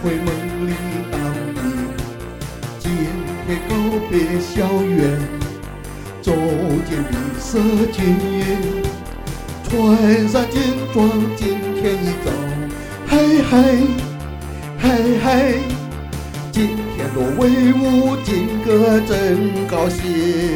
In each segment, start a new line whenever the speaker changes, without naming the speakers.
会梦里当兵，今天告别校园，走进绿色军营，穿上军装，今天一早，嘿嘿嘿嘿，今天多威武，劲歌真高兴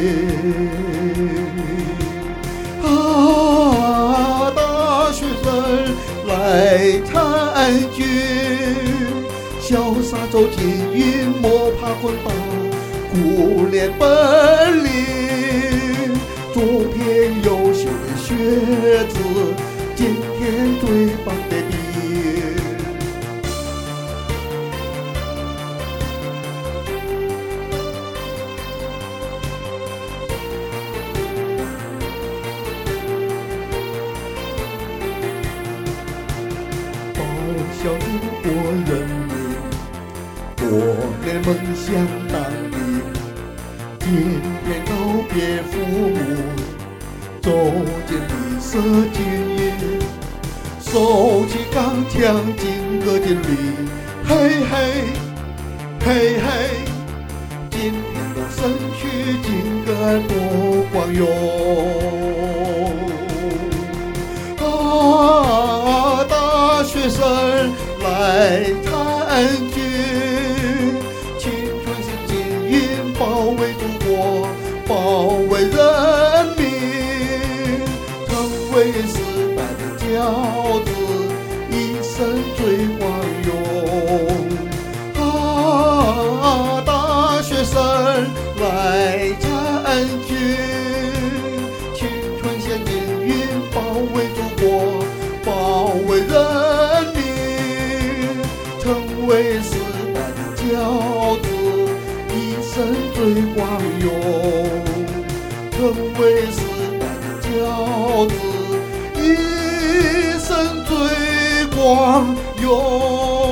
啊！大学生来参军，潇洒走进云，莫怕困乏，苦练本领。左边优秀的学子，今天最棒的兵。报效中国人民，我的梦想当兵。今天告别父母，走进绿色军营，手起钢枪，劲歌劲旅，嘿嘿嘿嘿，今天的身躯劲歌多光荣啊！大学生来参军，青春像金云，保卫祖国，保卫人民，成为时代的骄子，一生最光荣啊！大学生来参军，青春像金云，保卫祖国，保卫人民，成为时代的骄子，一生最光荣，成为时代的骄子，一生最光荣。